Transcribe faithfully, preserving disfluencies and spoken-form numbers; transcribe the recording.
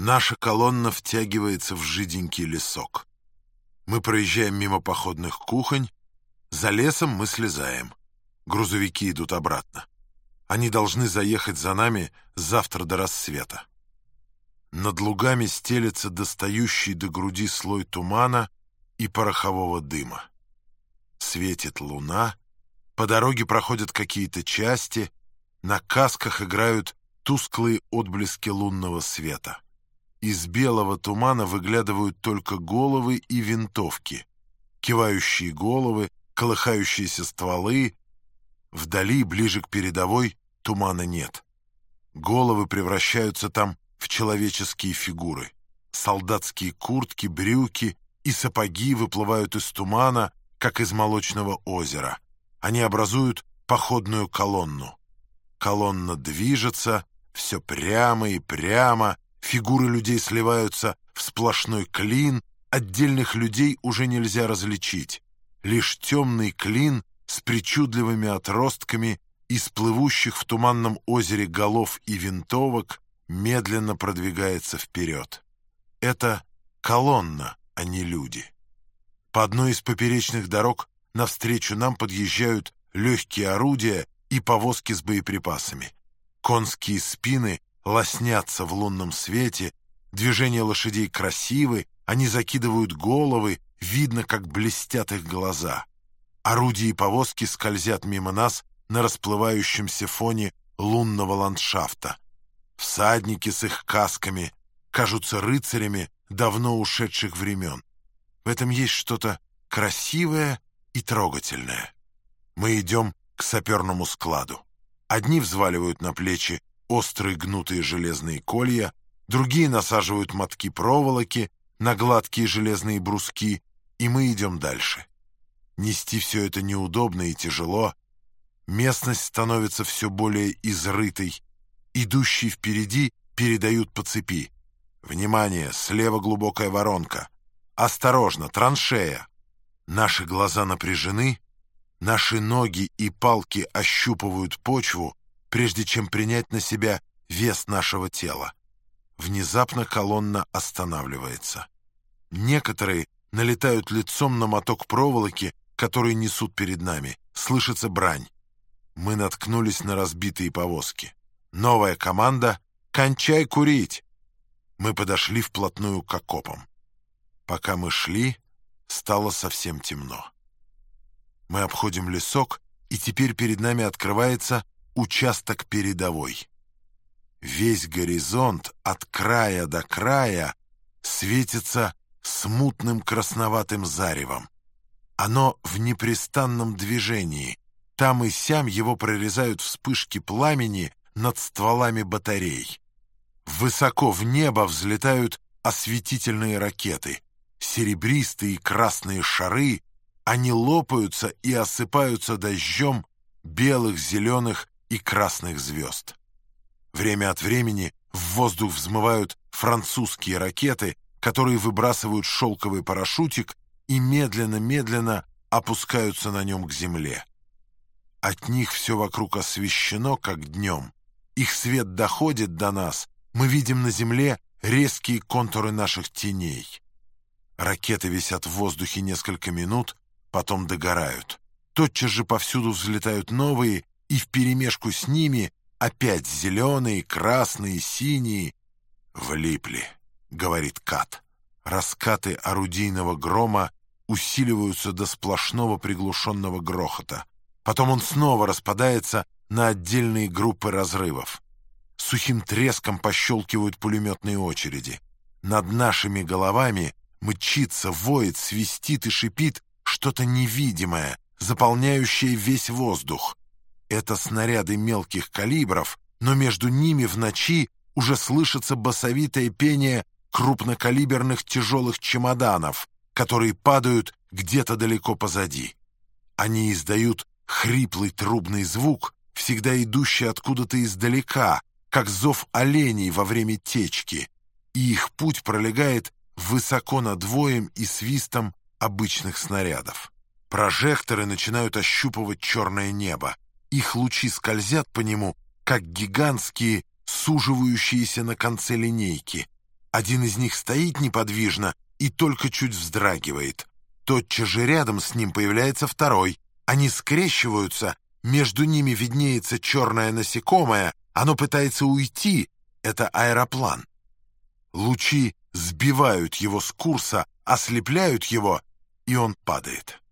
Наша колонна втягивается в жиденький лесок. Мы проезжаем мимо походных кухонь. За лесом мы слезаем. Грузовики идут обратно. Они должны заехать за нами завтра до рассвета. Над лугами стелется достающий до груди слой тумана и порохового дыма. Светит луна, по дороге проходят какие-то части, на касках играют тусклые отблески лунного света. Из белого тумана выглядывают только головы и винтовки, кивающие головы, колыхающиеся стволы. Вдали, ближе к передовой, тумана нет. Головы превращаются там в человеческие фигуры. Солдатские куртки, брюки и сапоги выплывают из тумана, как из молочного озера. Они образуют походную колонну. Колонна движется, все прямо и прямо, фигуры людей сливаются в сплошной клин, отдельных людей уже нельзя различить. Лишь темный клин с причудливыми отростками из плывущих в туманном озере голов и винтовок медленно продвигается вперед. Это колонна, а не люди. По одной из поперечных дорог навстречу нам подъезжают легкие орудия и повозки с боеприпасами. Конские спины лоснятся в лунном свете, движения лошадей красивы, они закидывают головы, видно, как блестят их глаза. Орудия и повозки скользят мимо нас на расплывающемся фоне лунного ландшафта. Всадники с их касками кажутся рыцарями давно ушедших времен. В этом есть что-то красивое и трогательное. Мы идем к саперному складу. Одни взваливают на плечи острые гнутые железные колья, другие насаживают мотки проволоки на гладкие железные бруски, и мы идем дальше. Нести все это неудобно и тяжело. Местность становится все более изрытой. Идущие впереди передают по цепи. «Внимание! Слева глубокая воронка! Осторожно! Траншея!» Наши глаза напряжены, наши ноги и палки ощупывают почву, прежде чем принять на себя вес нашего тела. Внезапно колонна останавливается. Некоторые налетают лицом на моток проволоки, который несут перед нами. Слышится брань. Мы наткнулись на разбитые повозки. Новая команда «Кончай курить!» Мы подошли вплотную к окопам. Пока мы шли, стало совсем темно. Мы обходим лесок, и теперь перед нами открывается участок передовой. Весь горизонт от края до края светится смутным красноватым заревом. Оно в непрестанном движении. Там и сям его прорезают вспышки пламени над стволами батарей. Высоко в небо взлетают осветительные ракеты. Серебристые и красные шары, они лопаются и осыпаются дождем белых, зеленых и красных звезд. Время от времени в воздух взмывают французские ракеты, которые выбрасывают шелковый парашютик и медленно-медленно опускаются на нем к земле. От них все вокруг освещено, как днем. Их свет доходит до нас, мы видим на земле резкие контуры наших теней. Ракеты висят в воздухе несколько минут, потом догорают. Тотчас же повсюду взлетают новые, и вперемешку с ними опять зеленые, красные, синие. «Влипли», — говорит Кат. Раскаты орудийного грома усиливаются до сплошного приглушенного грохота. Потом он снова распадается на отдельные группы разрывов. Сухим треском пощелкивают пулеметные очереди. Над нашими головами мчится, воет, свистит и шипит что-то невидимое, заполняющее весь воздух. Это снаряды мелких калибров, но между ними в ночи уже слышится басовитое пение крупнокалиберных тяжелых чемоданов, которые падают где-то далеко позади. Они издают хриплый трубный звук, всегда идущий откуда-то издалека, как зов оленей во время течки, и их путь пролегает высоко над воем и свистом обычных снарядов. Прожекторы начинают ощупывать черное небо. Их лучи скользят по нему, как гигантские, суживающиеся на конце линейки. Один из них стоит неподвижно и только чуть вздрагивает. Тотчас же рядом с ним появляется второй. Они скрещиваются, между ними виднеется черное насекомое, оно пытается уйти. Это аэроплан. Лучи сбивают его с курса, ослепляют его, и он падает.